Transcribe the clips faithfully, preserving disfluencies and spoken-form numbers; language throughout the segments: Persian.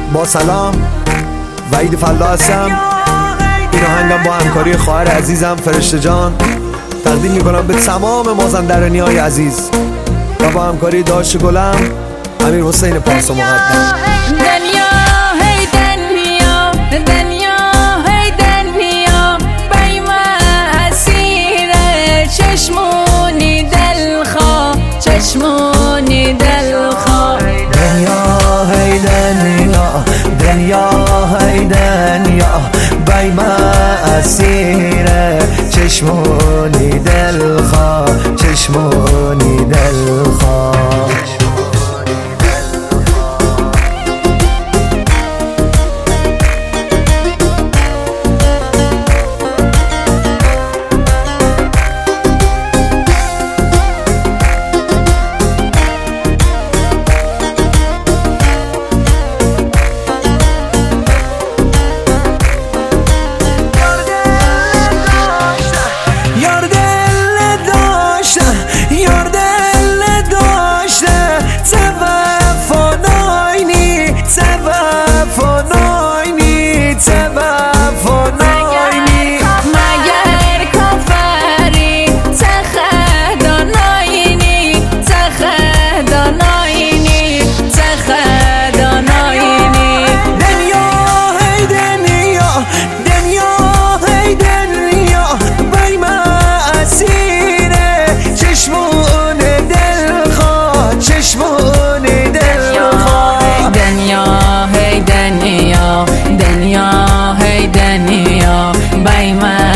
با سلام، وحید فلا هستم. این آهنگم با همکاری خواهر عزیزم فرشته جان تقدیم میکنم به تمام مازندرانی های عزیز و با همکاری داش گلم امیر حسین پارسا مقدم. دنیا هی دنیا دنیا هی دنیا بی من اسیره چشمونی دلخواه چشمونی دلخواه دنیا هی دنیا دنیا هی دنیا بی من اسیره چشمونی دلخواه چشمونی دلخواه.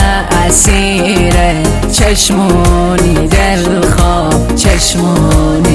چشمونی دلخواه چشمونی